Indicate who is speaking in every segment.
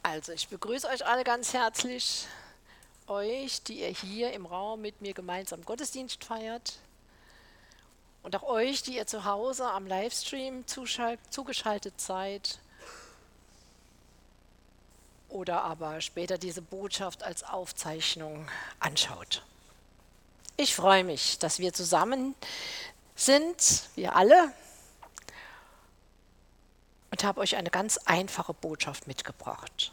Speaker 1: Also, ich begrüße euch alle ganz herzlich, euch, die ihr hier im Raum mit mir gemeinsam Gottesdienst feiert und auch euch, die ihr zu Hause am Livestream zugeschaltet seid oder aber später diese Botschaft als Aufzeichnung anschaut. Ich freue mich, dass wir zusammen sind, wir alle, und habe euch eine ganz einfache Botschaft mitgebracht,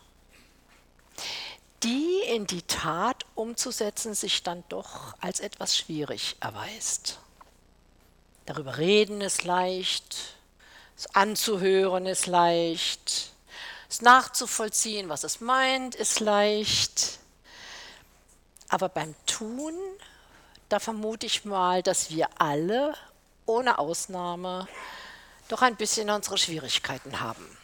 Speaker 1: die in die Tat umzusetzen sich dann doch als etwas schwierig erweist. Darüber reden ist leicht, es anzuhören ist leicht, es nachzuvollziehen, was es meint, ist leicht. Aber beim Tun, da vermute ich mal, dass wir alle, ohne Ausnahme, doch ein bisschen unsere Schwierigkeiten haben.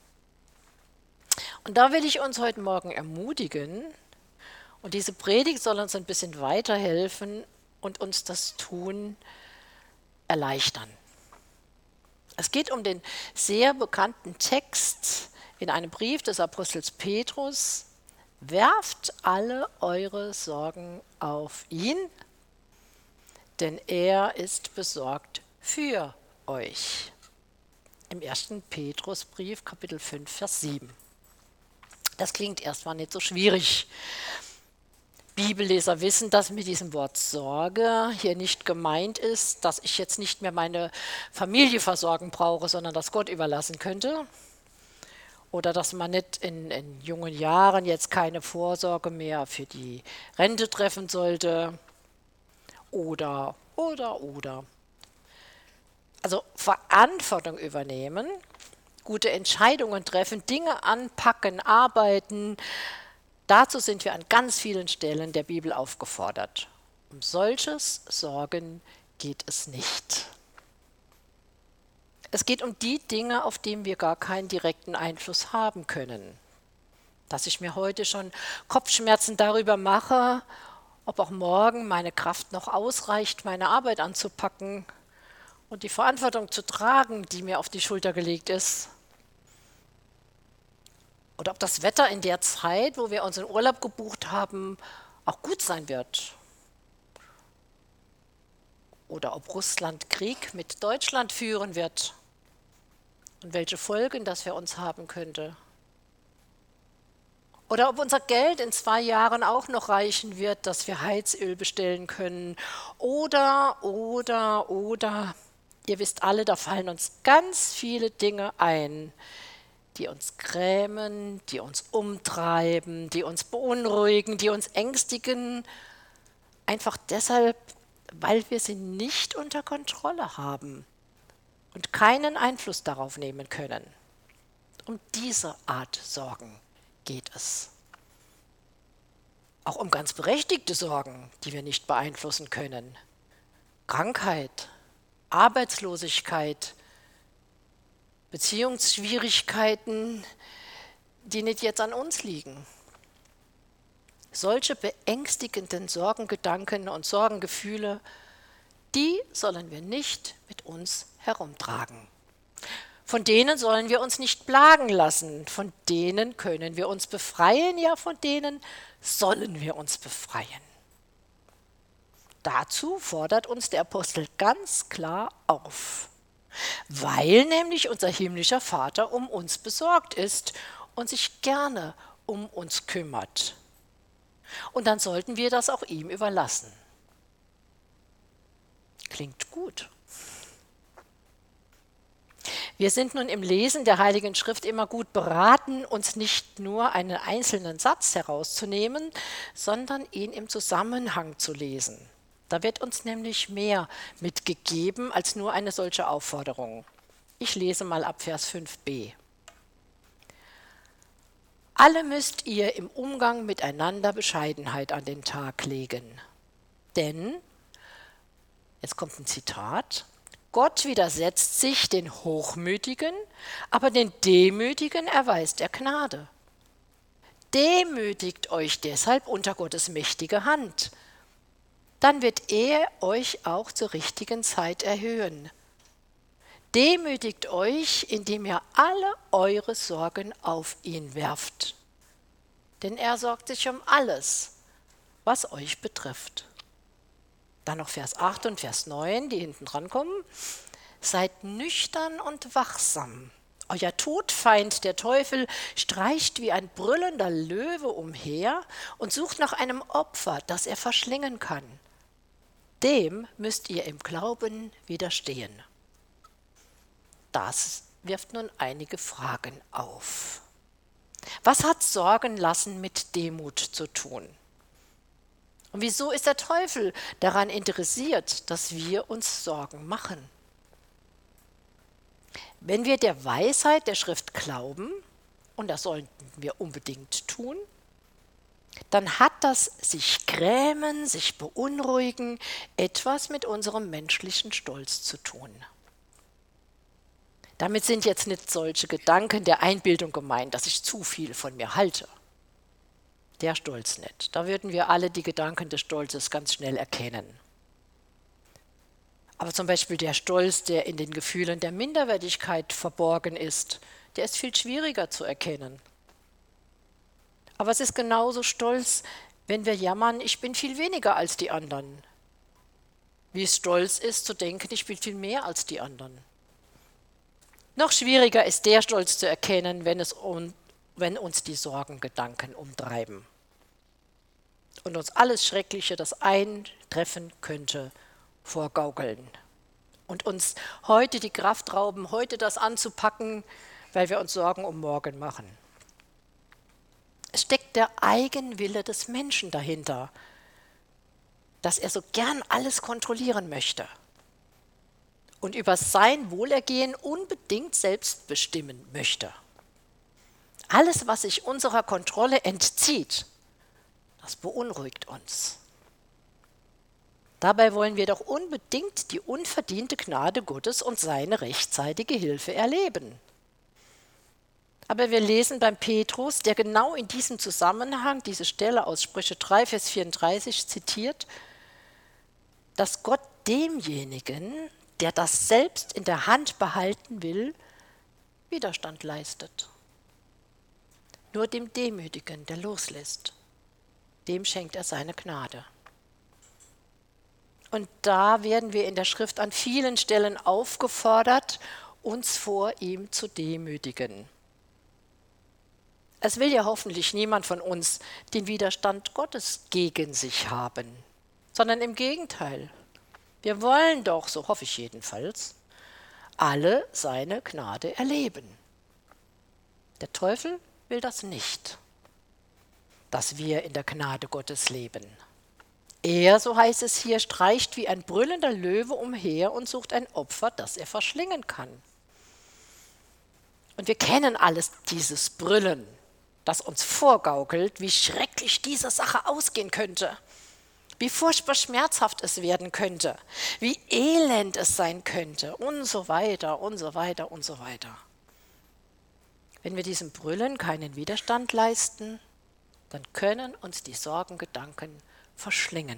Speaker 1: Und da will ich uns heute Morgen ermutigen, und diese Predigt soll uns ein bisschen weiterhelfen und uns das Tun erleichtern. Es geht um den sehr bekannten Text in einem Brief des Apostels Petrus: Werft alle eure Sorgen auf ihn, denn er ist besorgt für euch. Im 1. Petrusbrief, Kapitel 5, Vers 7. Das klingt erstmal nicht so schwierig. Bibelleser wissen, dass mit diesem Wort Sorge hier nicht gemeint ist, dass ich jetzt nicht mehr meine Familie versorgen brauche, sondern das Gott überlassen könnte. Oder dass man nicht in jungen Jahren jetzt keine Vorsorge mehr für die Rente treffen sollte. Oder. Also Verantwortung übernehmen, gute Entscheidungen treffen, Dinge anpacken, arbeiten. Dazu sind wir an ganz vielen Stellen der Bibel aufgefordert. Um solches Sorgen geht es nicht. Es geht um die Dinge, auf die wir gar keinen direkten Einfluss haben können. Dass ich mir heute schon Kopfschmerzen darüber mache, ob auch morgen meine Kraft noch ausreicht, meine Arbeit anzupacken und die Verantwortung zu tragen, die mir auf die Schulter gelegt ist. Oder ob das Wetter in der Zeit, wo wir unseren Urlaub gebucht haben, auch gut sein wird. Oder ob Russland Krieg mit Deutschland führen wird und welche Folgen das für uns haben könnte. Oder ob unser Geld in 2 Jahren auch noch reichen wird, dass wir Heizöl bestellen können. Oder. Ihr wisst alle, da fallen uns ganz viele Dinge ein, die uns grämen, die uns umtreiben, die uns beunruhigen, die uns ängstigen. Einfach deshalb, weil wir sie nicht unter Kontrolle haben und keinen Einfluss darauf nehmen können. Um diese Art Sorgen geht es. Auch um ganz berechtigte Sorgen, die wir nicht beeinflussen können. Krankheit, Arbeitslosigkeit, Beziehungsschwierigkeiten, die nicht jetzt an uns liegen. Solche beängstigenden Sorgengedanken und Sorgengefühle, die sollen wir nicht mit uns herumtragen. Von denen sollen wir uns nicht plagen lassen, von denen können wir uns befreien, ja, von denen sollen wir uns befreien. Dazu fordert uns der Apostel ganz klar auf, weil nämlich unser himmlischer Vater um uns besorgt ist und sich gerne um uns kümmert. Und dann sollten wir das auch ihm überlassen. Klingt gut. Wir sind nun im Lesen der Heiligen Schrift immer gut beraten, uns nicht nur einen einzelnen Satz herauszunehmen, sondern ihn im Zusammenhang zu lesen. Da wird uns nämlich mehr mitgegeben als nur eine solche Aufforderung. Ich lese mal ab Vers 5b. Alle müsst ihr im Umgang miteinander Bescheidenheit an den Tag legen. Denn, jetzt kommt ein Zitat, Gott widersetzt sich den Hochmütigen, aber den Demütigen erweist er Gnade. Demütigt euch deshalb unter Gottes mächtige Hand. Dann wird er euch auch zur richtigen Zeit erhöhen. Demütigt euch, indem ihr alle eure Sorgen auf ihn werft. denn er sorgt sich um alles, was euch betrifft. Dann noch Vers 8 und Vers 9, die hinten dran kommen. Seid nüchtern und wachsam. Euer Todfeind, der Teufel, streicht wie ein brüllender Löwe umher und sucht nach einem Opfer, das er verschlingen kann. Dem müsst ihr im Glauben widerstehen. Das wirft nun einige Fragen auf. Was hat Sorgen lassen mit Demut zu tun? Und wieso ist der Teufel daran interessiert, dass wir uns Sorgen machen? Wenn wir der Weisheit der Schrift glauben, und das sollten wir unbedingt tun, dann hat das sich grämen, sich beunruhigen, etwas mit unserem menschlichen Stolz zu tun. Damit sind jetzt nicht solche Gedanken der Einbildung gemeint, dass ich zu viel von mir halte. Der Stolz nicht. Da würden wir alle die Gedanken des Stolzes ganz schnell erkennen. Aber zum Beispiel der Stolz, der in den Gefühlen der Minderwertigkeit verborgen ist, der ist viel schwieriger zu erkennen. Aber es ist genauso Stolz, wenn wir jammern, ich bin viel weniger als die anderen. Wie es Stolz ist, zu denken, ich bin viel mehr als die anderen. Noch schwieriger ist der Stolz zu erkennen, wenn uns die Sorgengedanken umtreiben und uns alles Schreckliche, das eintreffen könnte, vorgaukeln und uns heute die Kraft rauben, heute das anzupacken, weil wir uns Sorgen um morgen machen. Es steckt der Eigenwille des Menschen dahinter, dass er so gern alles kontrollieren möchte und über sein Wohlergehen unbedingt selbst bestimmen möchte. Alles, was sich unserer Kontrolle entzieht, das beunruhigt uns. Dabei wollen wir doch unbedingt die unverdiente Gnade Gottes und seine rechtzeitige Hilfe erleben. Aber wir lesen beim Petrus, der genau in diesem Zusammenhang diese Stelle aus Sprüche 3, Vers 34 zitiert, dass Gott demjenigen, der das selbst in der Hand behalten will, Widerstand leistet. Nur dem Demütigen, der loslässt, dem schenkt er seine Gnade. Und da werden wir in der Schrift an vielen Stellen aufgefordert, uns vor ihm zu demütigen. Es will ja hoffentlich niemand von uns den Widerstand Gottes gegen sich haben, sondern im Gegenteil. Wir wollen doch, so hoffe ich jedenfalls, alle seine Gnade erleben. Der Teufel will das nicht, dass wir in der Gnade Gottes leben. Er, so heißt es hier, streicht wie ein brüllender Löwe umher und sucht ein Opfer, das er verschlingen kann. Und wir kennen alles dieses Brüllen, das uns vorgaukelt, wie schrecklich diese Sache ausgehen könnte, wie furchtbar schmerzhaft es werden könnte, wie elend es sein könnte und so weiter und so weiter und so weiter. Wenn wir diesem Brüllen keinen Widerstand leisten, dann können uns die Sorgengedanken verschlingen.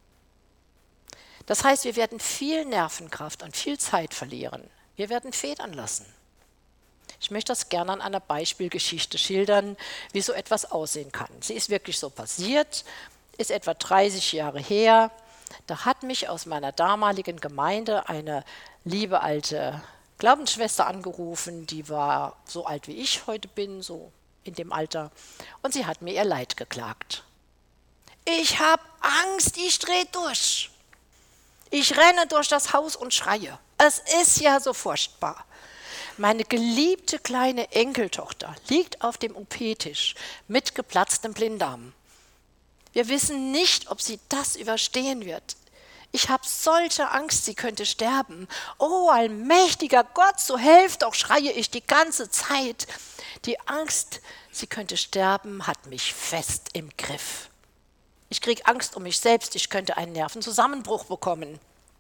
Speaker 1: Das heißt, wir werden viel Nervenkraft und viel Zeit verlieren. Wir werden federn lassen. Ich möchte das gerne an einer Beispielgeschichte schildern, wie so etwas aussehen kann. Sie ist wirklich so passiert, ist etwa 30 Jahre her. Da hat mich aus meiner damaligen Gemeinde eine liebe alte Glaubensschwester angerufen, die war so alt wie ich heute bin, so in dem Alter, und sie hat mir ihr Leid geklagt. Ich habe Angst, ich drehe durch. Ich renne durch das Haus und schreie. Es ist ja so furchtbar. Meine geliebte kleine Enkeltochter liegt auf dem OP-Tisch mit geplatztem Blinddarm. Wir wissen nicht, ob sie das überstehen wird. Ich habe solche Angst, sie könnte sterben. Oh, allmächtiger Gott, so helf doch, schreie ich die ganze Zeit. Die Angst, sie könnte sterben, hat mich fest im Griff. Ich kriege Angst um mich selbst, ich könnte einen Nervenzusammenbruch bekommen.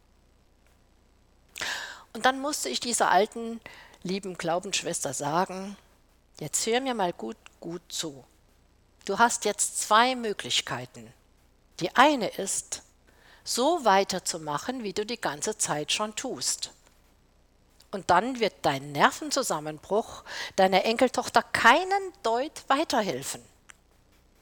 Speaker 1: Und dann musste ich dieser alten, lieben Glaubensschwester sagen, jetzt hör mir mal gut zu. Du hast jetzt 2 Möglichkeiten. Die eine ist, so weiterzumachen, wie du die ganze Zeit schon tust. Und dann wird dein Nervenzusammenbruch deiner Enkeltochter keinen Deut weiterhelfen.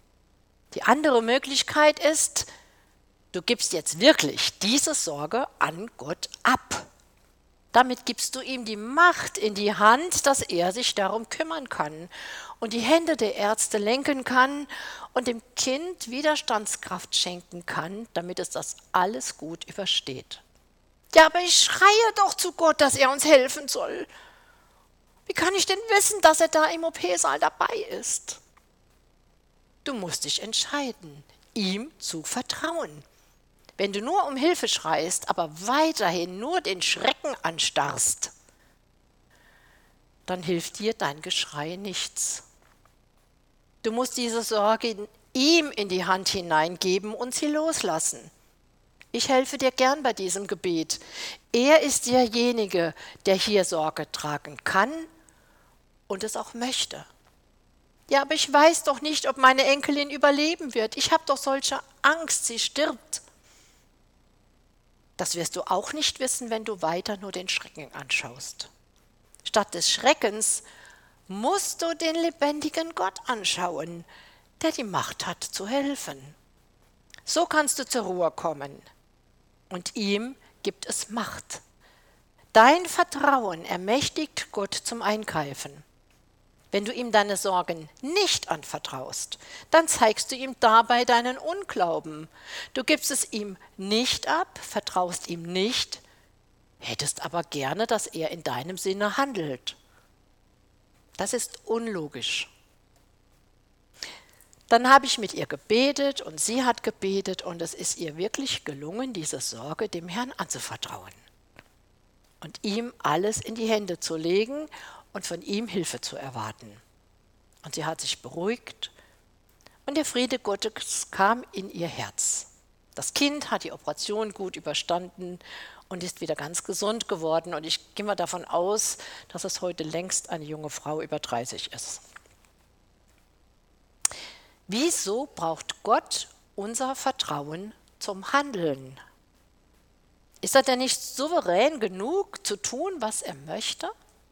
Speaker 1: Die andere Möglichkeit ist, du gibst jetzt wirklich diese Sorge an Gott ab. Damit gibst du ihm die Macht in die Hand, dass er sich darum kümmern kann und die Hände der Ärzte lenken kann und dem Kind Widerstandskraft schenken kann, damit es das alles gut übersteht. Ja, aber ich schreie doch zu Gott, dass er uns helfen soll. Wie kann ich denn wissen, dass er da im OP-Saal dabei ist? Du musst dich entscheiden, ihm zu vertrauen. Wenn du nur um Hilfe schreist, aber weiterhin nur den Schrecken anstarrst, dann hilft dir dein Geschrei nichts. Du musst diese Sorge ihm in die Hand hineingeben und sie loslassen. Ich helfe dir gern bei diesem Gebet. Er ist derjenige, der hier Sorge tragen kann und es auch möchte. Ja, aber ich weiß doch nicht, ob meine Enkelin überleben wird. Ich habe doch solche Angst, sie stirbt. Das wirst du auch nicht wissen, wenn du weiter nur den Schrecken anschaust. Statt des Schreckens musst du den lebendigen Gott anschauen, der die Macht hat zu helfen. So kannst du zur Ruhe kommen. Und ihm gibt es Macht. Dein Vertrauen ermächtigt Gott zum Eingreifen. Wenn du ihm deine Sorgen nicht anvertraust, dann zeigst du ihm dabei deinen Unglauben. Du gibst es ihm nicht ab, vertraust ihm nicht, hättest aber gerne, dass er in deinem Sinne handelt. Das ist unlogisch. Dann habe ich mit ihr gebetet und sie hat gebetet und es ist ihr wirklich gelungen, diese Sorge dem Herrn anzuvertrauen und ihm alles in die Hände zu legen und von ihm Hilfe zu erwarten. Und sie hat sich beruhigt und der Friede Gottes kam in ihr Herz. Das Kind hat die Operation gut überstanden und ist wieder ganz gesund geworden. Und ich gehe mal davon aus, dass es heute längst eine junge Frau über 30 ist. Wieso braucht Gott unser Vertrauen zum Handeln? Ist er denn nicht souverän genug zu tun, was er möchte?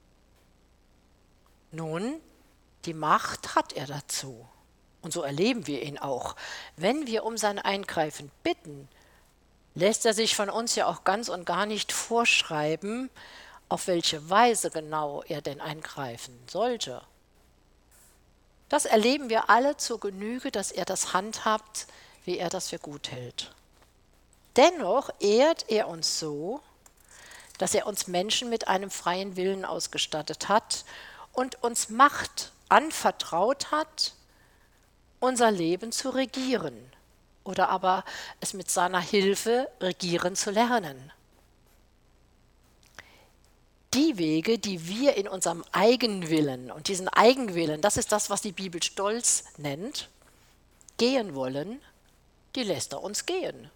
Speaker 1: Nun, die Macht hat er dazu. Und so erleben wir ihn auch. Wenn wir um sein Eingreifen bitten, lässt er sich von uns ja auch ganz und gar nicht vorschreiben, auf welche Weise genau er denn eingreifen sollte. Das erleben wir alle zur Genüge, dass er das handhabt, wie er das für gut hält. Dennoch ehrt er uns so, dass er uns Menschen mit einem freien Willen ausgestattet hat und uns Macht anvertraut hat, unser Leben zu regieren oder aber es mit seiner Hilfe regieren zu lernen. Die Wege, die wir in unserem Eigenwillen, und diesen Eigenwillen, das ist das, was die Bibel Stolz nennt, gehen wollen, die lässt er uns gehen.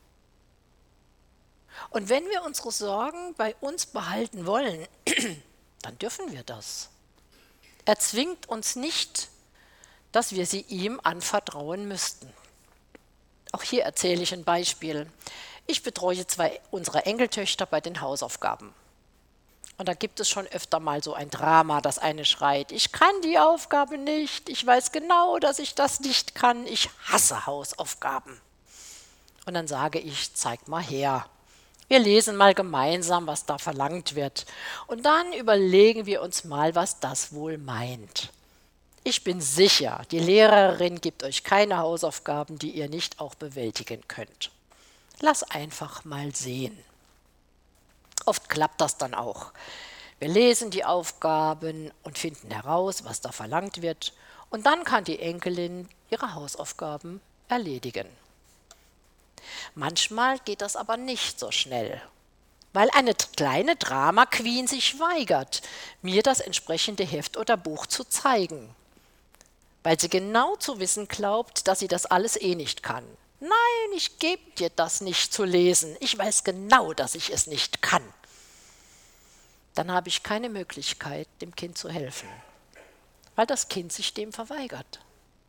Speaker 1: Und wenn wir unsere Sorgen bei uns behalten wollen, dann dürfen wir das. Er zwingt uns nicht, dass wir sie ihm anvertrauen müssten. Auch hier erzähle ich ein Beispiel. Ich betreue 2 unserer Enkeltöchter bei den Hausaufgaben. Und da gibt es schon öfter mal so ein Drama, das eine schreit, ich kann die Aufgabe nicht, ich weiß genau, dass ich das nicht kann, ich hasse Hausaufgaben. Und dann sage ich, zeig mal her. Wir lesen mal gemeinsam, was da verlangt wird. Und dann überlegen wir uns mal, was das wohl meint. Ich bin sicher, die Lehrerin gibt euch keine Hausaufgaben, die ihr nicht auch bewältigen könnt. Lass einfach mal sehen. Oft klappt das dann auch. Wir lesen die Aufgaben und finden heraus, was da verlangt wird. Und dann kann die Enkelin ihre Hausaufgaben erledigen. Manchmal geht das aber nicht so schnell, weil eine kleine Drama Queen sich weigert, mir das entsprechende Heft oder Buch zu zeigen, weil sie genau zu wissen glaubt, dass sie das alles eh nicht kann. Nein, ich gebe dir das nicht zu lesen. Ich weiß genau, dass ich es nicht kann. Dann habe ich keine Möglichkeit, dem Kind zu helfen, weil das Kind sich dem verweigert.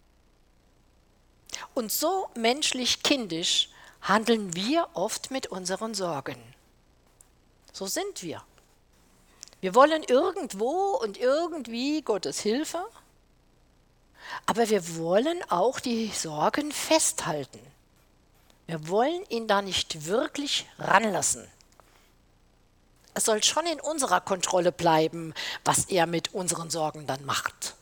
Speaker 1: Und so menschlich kindisch handeln wir oft mit unseren Sorgen. So sind wir. Wir wollen irgendwo und irgendwie Gottes Hilfe, Aber wir wollen auch die Sorgen festhalten. Wir wollen ihn da nicht wirklich ranlassen. Es soll schon in unserer Kontrolle bleiben, was er mit unseren Sorgen dann macht.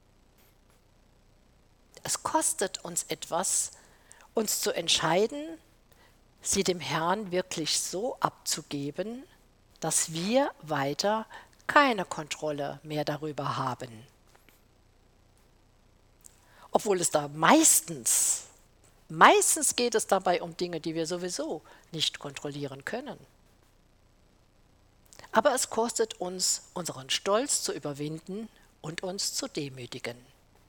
Speaker 1: Es kostet uns etwas, uns zu entscheiden, sie dem Herrn wirklich so abzugeben, dass wir weiter keine Kontrolle mehr darüber haben. Obwohl es da meistens geht es dabei um Dinge, die wir sowieso nicht kontrollieren können. Aber es kostet uns, unseren Stolz zu überwinden und uns zu demütigen.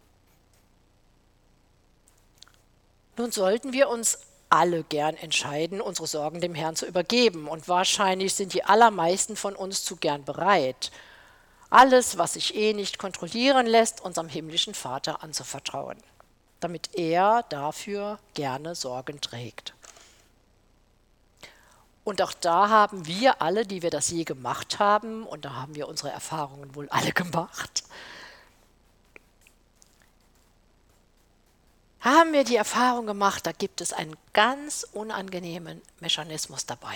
Speaker 1: Nun sollten wir uns alle gern entscheiden, unsere Sorgen dem Herrn zu übergeben. Und wahrscheinlich sind die allermeisten von uns zu gern bereit, alles, was sich nicht kontrollieren lässt, unserem himmlischen Vater anzuvertrauen, damit er dafür gerne Sorgen trägt. Und auch da haben wir alle, die wir das je gemacht haben, und da haben wir unsere Erfahrungen wohl alle gemacht, haben wir die Erfahrung gemacht, da gibt es einen ganz unangenehmen Mechanismus dabei.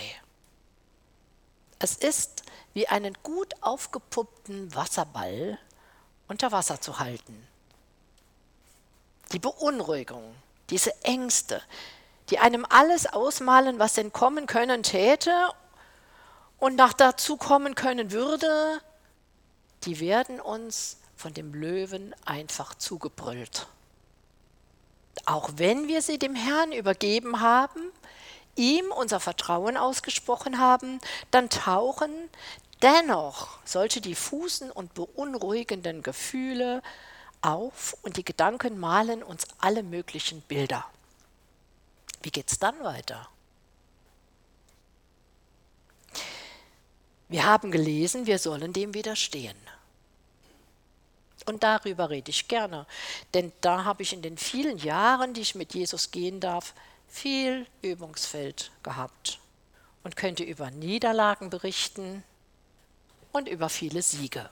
Speaker 1: Es ist wie einen gut aufgepumpten Wasserball unter Wasser zu halten. Die Beunruhigung, diese Ängste, die einem alles ausmalen, was denn kommen können täte und noch dazu kommen können würde, die werden uns von dem Löwen einfach zugebrüllt. Auch wenn wir sie dem Herrn übergeben haben, ihm unser Vertrauen ausgesprochen haben, dann tauchen dennoch solche diffusen und beunruhigenden Gefühle auf und die Gedanken malen uns alle möglichen Bilder. Wie geht's dann weiter? Wir haben gelesen, wir sollen dem widerstehen. Und darüber rede ich gerne, denn da habe ich in den vielen Jahren, die ich mit Jesus gehen darf, viel Übungsfeld gehabt und könnte über Niederlagen berichten und über viele Siege.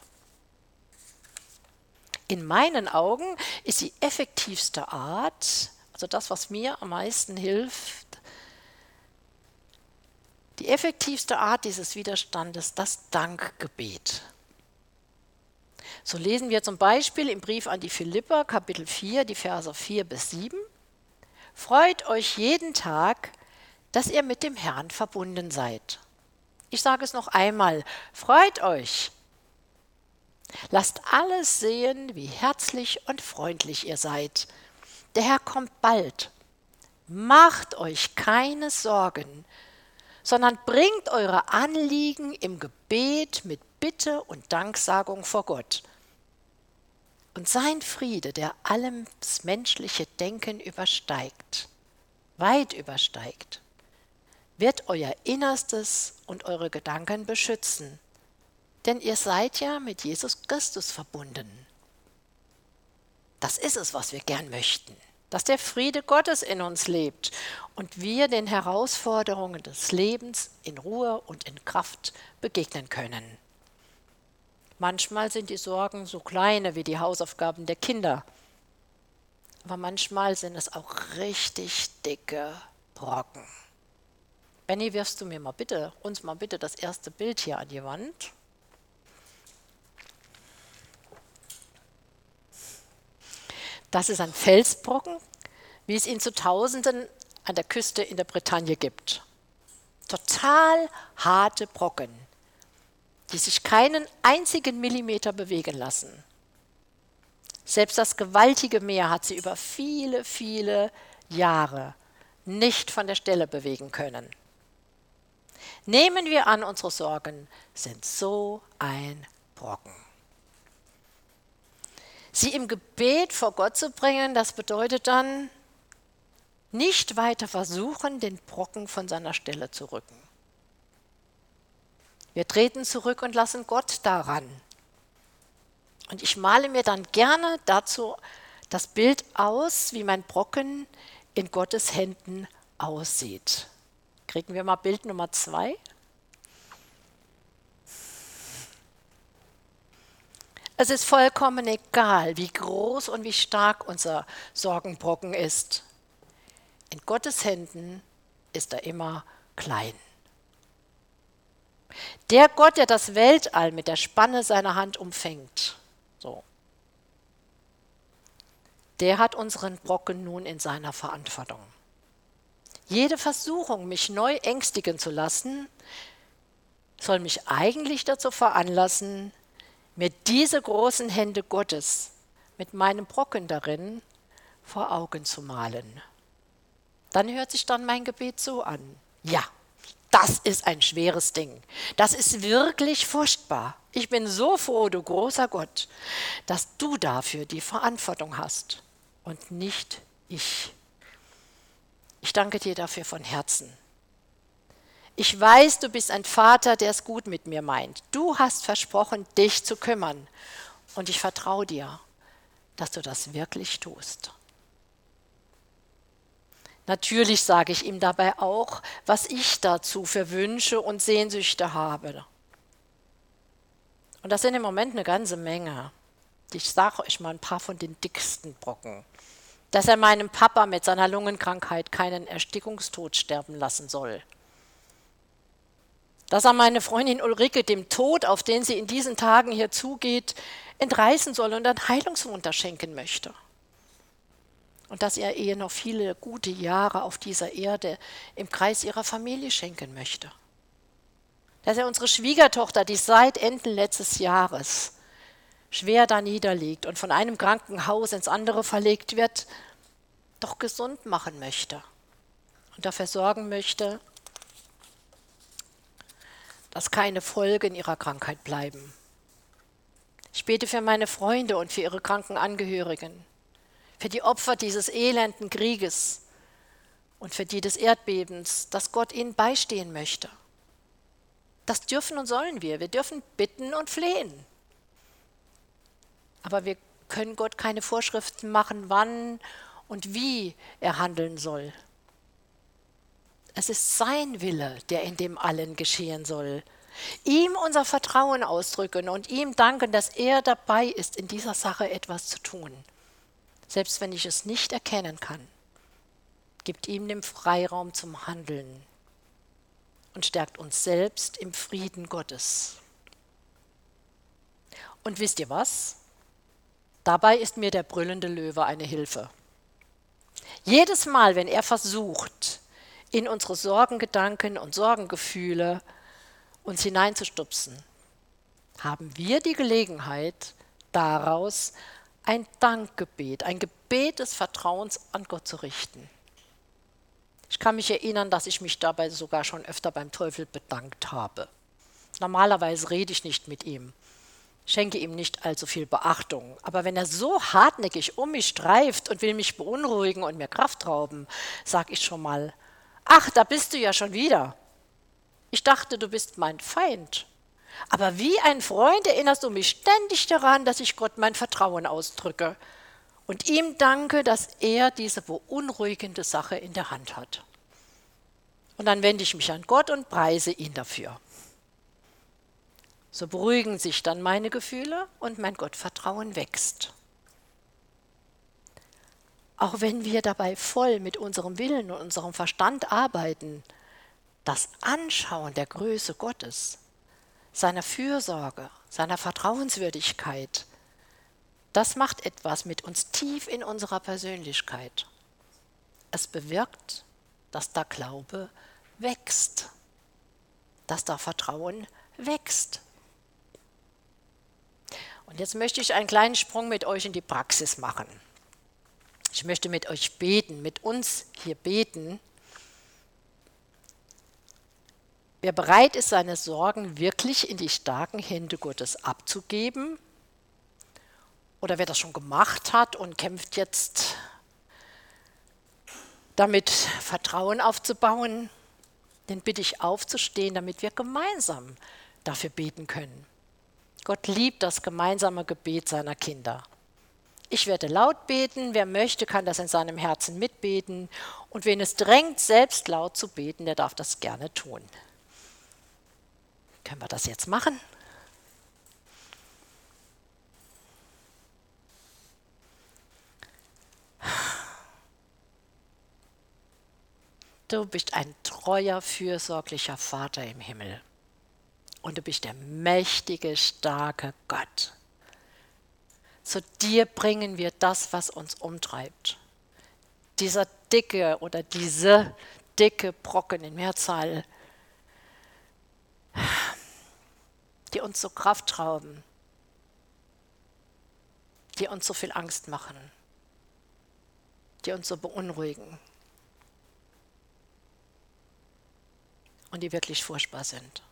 Speaker 1: In meinen Augen ist die effektivste Art, also das, was mir am meisten hilft, die effektivste Art dieses Widerstandes, das Dankgebet. So lesen wir zum Beispiel im Brief an die Philipper, Kapitel 4, die Verse 4 bis 7. Freut euch jeden Tag, dass ihr mit dem Herrn verbunden seid. Ich sage es noch einmal, freut euch. Lasst alles sehen, wie herzlich und freundlich ihr seid. Der Herr kommt bald. Macht euch keine Sorgen, sondern bringt eure Anliegen im Gebet mit Bitte und Danksagung vor Gott. Und sein Friede, der alles menschliche Denken übersteigt, weit übersteigt, wird euer Innerstes und eure Gedanken beschützen. Denn ihr seid ja mit Jesus Christus verbunden. Das ist es, was wir gern möchten, dass der Friede Gottes in uns lebt und wir den Herausforderungen des Lebens in Ruhe und in Kraft begegnen können. Manchmal sind die Sorgen so kleine wie die Hausaufgaben der Kinder, aber manchmal sind es auch richtig dicke Brocken. Benny, wirfst du uns mal bitte das erste Bild hier an die Wand? Das ist ein Felsbrocken, wie es ihn zu Tausenden an der Küste in der Bretagne gibt. Total harte Brocken, die sich keinen einzigen Millimeter bewegen lassen. Selbst das gewaltige Meer hat sie über viele, viele Jahre nicht von der Stelle bewegen können. Nehmen wir an, unsere Sorgen sind so ein Brocken. Sie im Gebet vor Gott zu bringen, das bedeutet dann, nicht weiter versuchen, den Brocken von seiner Stelle zu rücken. Wir treten zurück und lassen Gott daran. Und ich male mir dann gerne dazu das Bild aus, wie mein Brocken in Gottes Händen aussieht. Kriegen wir mal Bild Nummer 2? Es ist vollkommen egal, wie groß und wie stark unser Sorgenbrocken ist. In Gottes Händen ist er immer klein. Der Gott, der das Weltall mit der Spanne seiner Hand umfängt, so, der hat unseren Brocken nun in seiner Verantwortung. Jede Versuchung, mich neu ängstigen zu lassen, soll mich eigentlich dazu veranlassen, mir diese großen Hände Gottes mit meinem Brocken darin vor Augen zu malen. Dann hört sich dann mein Gebet so an. Ja, das ist ein schweres Ding. Das ist wirklich furchtbar. Ich bin so froh, du großer Gott, dass du dafür die Verantwortung hast und nicht ich. Ich danke dir dafür von Herzen. Ich weiß, du bist ein Vater, der es gut mit mir meint. Du hast versprochen, dich zu kümmern. Und ich vertraue dir, dass du das wirklich tust. Natürlich sage ich ihm dabei auch, was ich dazu für Wünsche und Sehnsüchte habe. Und das sind im Moment eine ganze Menge. Ich sage euch mal ein paar von den dicksten Brocken. Dass er meinem Papa mit seiner Lungenkrankheit keinen Erstickungstod sterben lassen soll. Dass er meine Freundin Ulrike dem Tod, auf den sie in diesen Tagen hier zugeht, entreißen soll und ein Heilungswunder schenken möchte. Und dass er ihr noch viele gute Jahre auf dieser Erde im Kreis ihrer Familie schenken möchte. Dass er unsere Schwiegertochter, die seit Ende letztes Jahres schwer da niederliegt und von einem Krankenhaus ins andere verlegt wird, doch gesund machen möchte und dafür sorgen möchte, dass keine Folgen ihrer Krankheit bleiben. Ich bete für meine Freunde und für ihre kranken Angehörigen, für die Opfer dieses elenden Krieges und für die des Erdbebens, dass Gott ihnen beistehen möchte. Das dürfen und sollen wir. Wir dürfen bitten und flehen. Aber wir können Gott keine Vorschriften machen, wann und wie er handeln soll. Es ist sein Wille, der in dem allen geschehen soll. Ihm unser Vertrauen ausdrücken und ihm danken, dass er dabei ist, in dieser Sache etwas zu tun. Selbst wenn ich es nicht erkennen kann, gibt ihm den Freiraum zum Handeln und stärkt uns selbst im Frieden Gottes. Und wisst ihr was? Dabei ist mir der brüllende Löwe eine Hilfe. Jedes Mal, wenn er versucht, in unsere Sorgengedanken und Sorgengefühle uns hineinzustupsen, haben wir die Gelegenheit, daraus ein Dankgebet, ein Gebet des Vertrauens an Gott zu richten. Ich kann mich erinnern, dass ich mich dabei sogar schon öfter beim Teufel bedankt habe. Normalerweise rede ich nicht mit ihm, schenke ihm nicht allzu viel Beachtung. Aber wenn er so hartnäckig um mich streift und will mich beunruhigen und mir Kraft rauben, sage ich schon mal: Ach, da bist du ja schon wieder. Ich dachte, du bist mein Feind. Aber wie ein Freund erinnerst du mich ständig daran, dass ich Gott mein Vertrauen ausdrücke und ihm danke, dass er diese beunruhigende Sache in der Hand hat. Und dann wende ich mich an Gott und preise ihn dafür. So beruhigen sich dann meine Gefühle und mein Gottvertrauen wächst. Auch wenn wir dabei voll mit unserem Willen und unserem Verstand arbeiten, das Anschauen der Größe Gottes, seiner Fürsorge, seiner Vertrauenswürdigkeit, das macht etwas mit uns tief in unserer Persönlichkeit. Es bewirkt, dass der Glaube wächst, dass der Vertrauen wächst. Und jetzt möchte ich einen kleinen Sprung mit euch in die Praxis machen. Ich möchte mit euch beten, mit uns hier beten. Wer bereit ist, seine Sorgen wirklich in die starken Hände Gottes abzugeben, oder wer das schon gemacht hat und kämpft jetzt damit, Vertrauen aufzubauen, den bitte ich aufzustehen, damit wir gemeinsam dafür beten können. Gott liebt das gemeinsame Gebet seiner Kinder. Ich werde laut beten, wer möchte, kann das in seinem Herzen mitbeten, und wen es drängt, selbst laut zu beten, der darf das gerne tun. Können wir das jetzt machen? Du bist ein treuer, fürsorglicher Vater im Himmel. Und du bist der mächtige, starke Gott. Zu dir bringen wir das, was uns umtreibt. Dieser dicke oder diese dicke Brocken in Mehrzahl, die uns so Kraft rauben, die uns so viel Angst machen, die uns so beunruhigen und die wirklich furchtbar sind.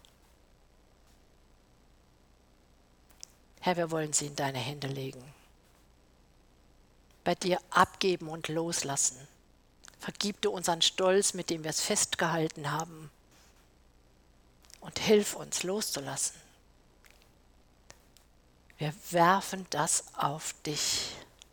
Speaker 1: Herr, wir wollen sie in deine Hände legen. Bei dir abgeben und loslassen. Vergib du unseren Stolz, mit dem wir es festgehalten haben. Und hilf uns loszulassen. Wir werfen das auf dich.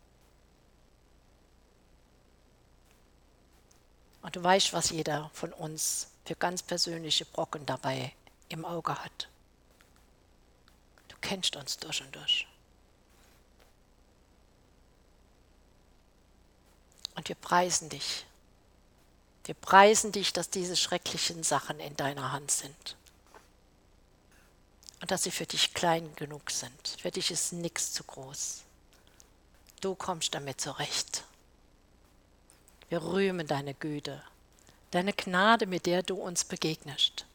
Speaker 1: Und du weißt, was jeder von uns für ganz persönliche Brocken dabei im Auge hat. Du kennst uns durch und durch. Und wir preisen dich. Wir preisen dich, dass diese schrecklichen Sachen in deiner Hand sind. Und dass sie für dich klein genug sind. Für dich ist nichts zu groß. Du kommst damit zurecht. Wir rühmen deine Güte, deine Gnade, mit der du uns begegnest.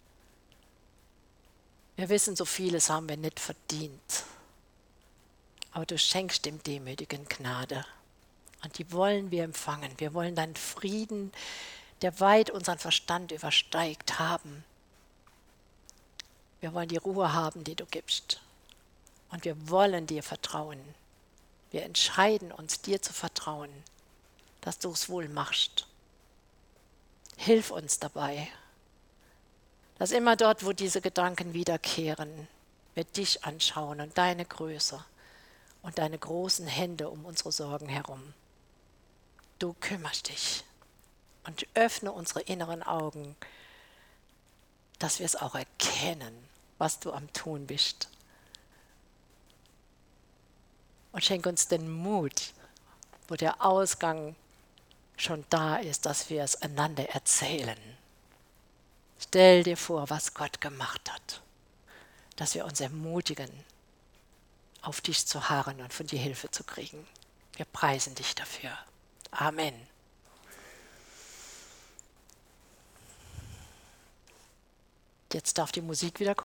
Speaker 1: Wir wissen, so vieles haben wir nicht verdient. Aber du schenkst dem Demütigen Gnade. Und die wollen wir empfangen. Wir wollen deinen Frieden, der weit unseren Verstand übersteigt, haben. Wir wollen die Ruhe haben, die du gibst. Und wir wollen dir vertrauen. Wir entscheiden uns, dir zu vertrauen, dass du es wohl machst. Hilf uns dabei, dass immer dort, wo diese Gedanken wiederkehren, wir dich anschauen und deine Größe und deine großen Hände um unsere Sorgen herum. Du kümmerst dich und öffne unsere inneren Augen, dass wir es auch erkennen, was du am Tun bist. Und schenk uns den Mut, wo der Ausgang schon da ist, dass wir es einander erzählen. Stell dir vor, was Gott gemacht hat, dass wir uns ermutigen, auf dich zu harren und von dir Hilfe zu kriegen. Wir preisen dich dafür. Amen. Jetzt darf die Musik wieder kommen.